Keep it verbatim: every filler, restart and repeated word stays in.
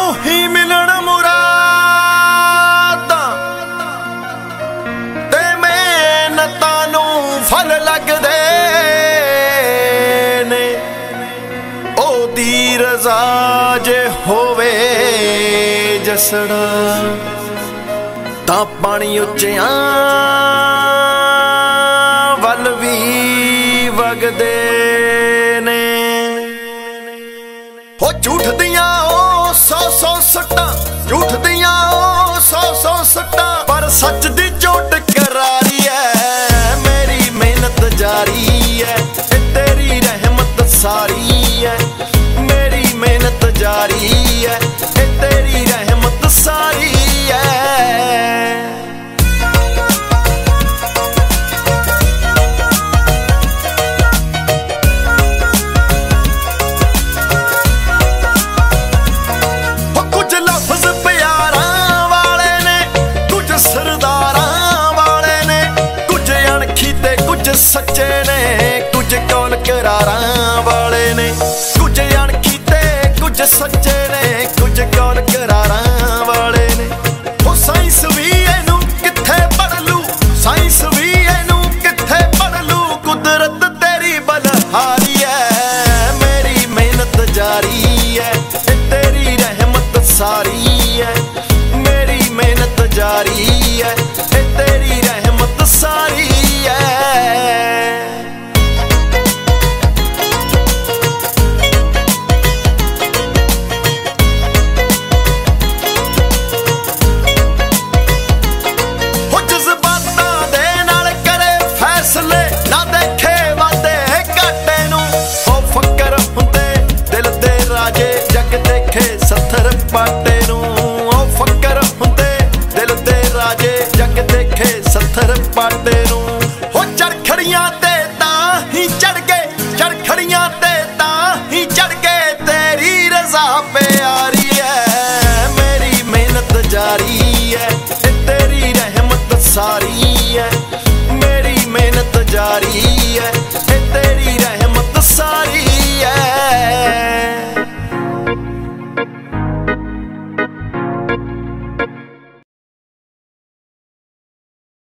ही मिलन मुरादां ते मेहनतां नूं फल लगदे ने। ओदी रज़ा जे होवे जसड़ा तां पानी उच्चियां वल वी वगदे ने। हो झूठ दियां ओ सौ सौ सट्टां, झूठ दियां ओ सौ सौ सट्टां, पर सच दी चोट करारी है। मेरी मेहनत जारी है, तेरी रहमत सारी है। मेरी मेहनत जारी है, तेरी रहमत सारी है। सच्चे ने कुछ कौल करारां वाले ने, कुछ अणखी ते कुछ सच्चे ने, कुछ कौल करारां वाले ने। ओ साइंस भी इनू किथे पढ़ लू, साइंस भी इनू किथे पढ़ लू, कुदरत तेरी बलहारी है। मेरी मेहनत जारी है, तेरी रहमत सारी है। मेरी मेहनत जारी है, तेरी रहमत सारी है। सत्थर पाटे नूं ओ फकर हुंदे दिल दे राजे, जग देखे सत्थर पाटे नूं। हो चरखड़ियां ते तां ही चढ़ गए, चरखड़ियां ते तां ही चढ़ गए, तेरी रज़ा प्यारी है। मेरी मेहनत जारी है, तेरी रहमत सारी है। मेरी मेहनत जारी है, तेरी रहमत